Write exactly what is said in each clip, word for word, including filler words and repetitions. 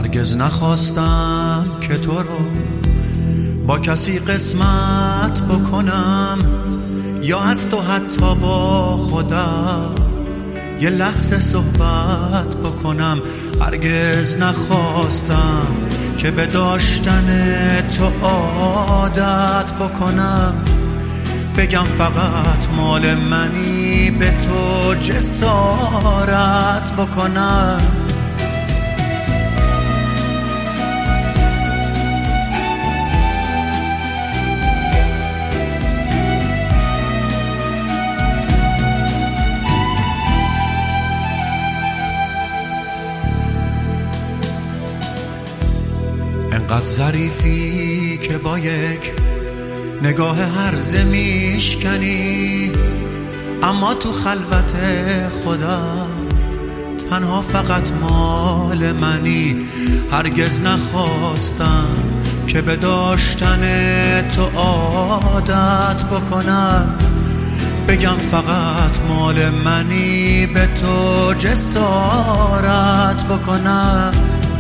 هرگز نخواستم که تو رو با کسی قسمت بکنم، یا از تو حتی با خودم یه لحظه صحبت بکنم. هرگز نخواستم که به داشتن تو عادت بکنم، بگم فقط مال منی، به تو جسارت بکنم. انقدر ظریفی که با یک نگاه هرزه میشکنی، اما تو خلوت خودم تنها فقط مال منی. هرگز نخواستم که به داشتن تو عادت بکنم، بگم فقط مال منی، به تو جسارت بکنم.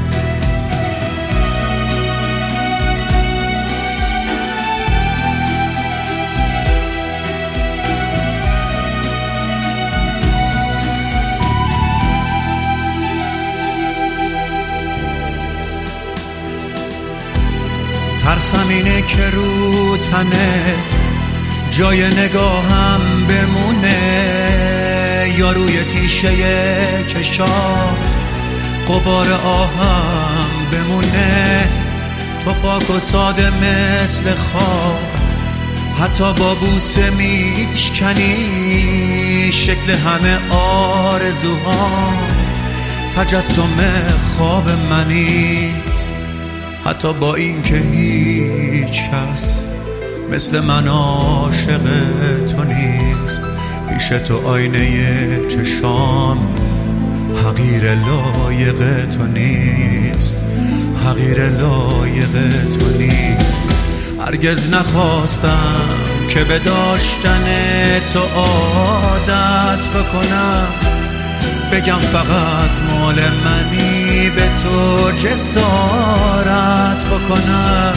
ترسم اینه که رو تنت جای نگاهم بمونه، یا روی تیشه چشات غبار آهم بمونه. تو پاک و ساده مثل خواب، حتی با بوسه میشکنی شکل همه آرزوها، تجسم خواب منی. حتی با این که هیچ کس مثل من عاشق تو نیست، پیش تو آینه چشام حقیر لایق تو نیست، حقیر لایق تو نیست. هرگز نخواستم که به داشتن تو عادت بکنم، بگم فقط مال منی، به تو جسارت بکنم.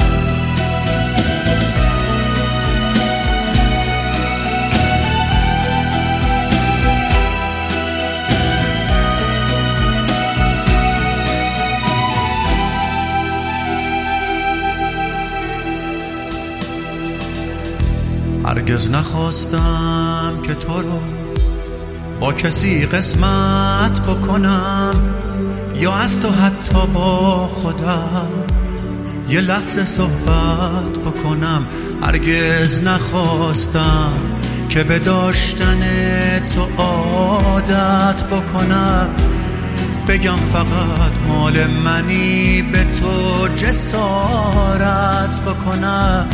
هرگز نخواستم که تو رو با کسی قسمت بکنم، یا از تو حتی با خودم یه لحظه صحبت بکنم. هرگز نخواستم که به داشتن تو عادت بکنم، بگم فقط مال منی، به تو جسارت بکنم.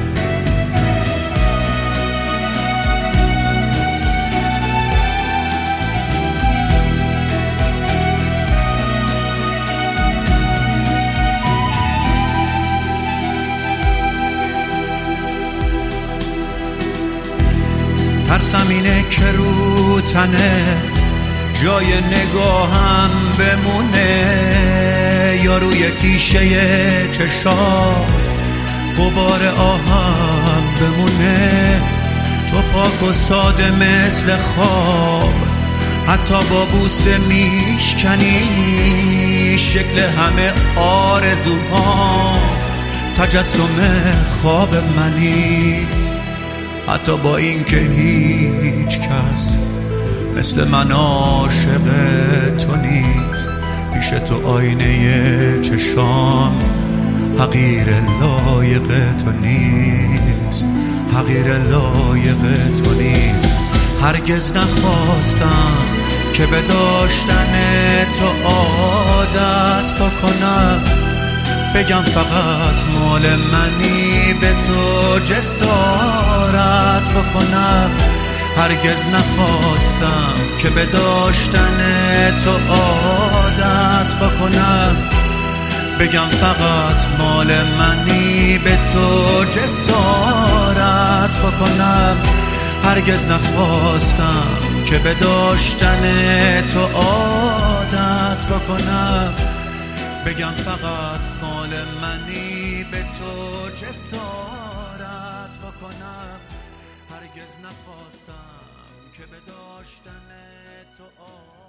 ترسم اینه که رو تنت جای نگاهم بمونه، یا روی تیشه چشات غبار آهم بمونه. تو پاک و ساده مثل خواب، حتی با بوسه میشکنی شکل همه آرزوها، تجسم خواب منی. حتی با این که هیچ کس مثل من عاشق تو نیست، پیش تو آینه چشام حقیر لایق تو نیست، حقیر لایق تو نیست. هرگز نخواستم که به داشتن تو عادت بکنم، بگم فقط مال منی، به تو جسارت بکنم. هرگز نخواستم که به داشتن تو عادت بکنم، بگم فقط مال منی، به تو جسارت بکنم. هرگز نخواستم که به داشتن تو عادت بکنم، بگم فقط مال منی، به تو جسارت بکنم. هرگز نخواستم که به داشتن تو آ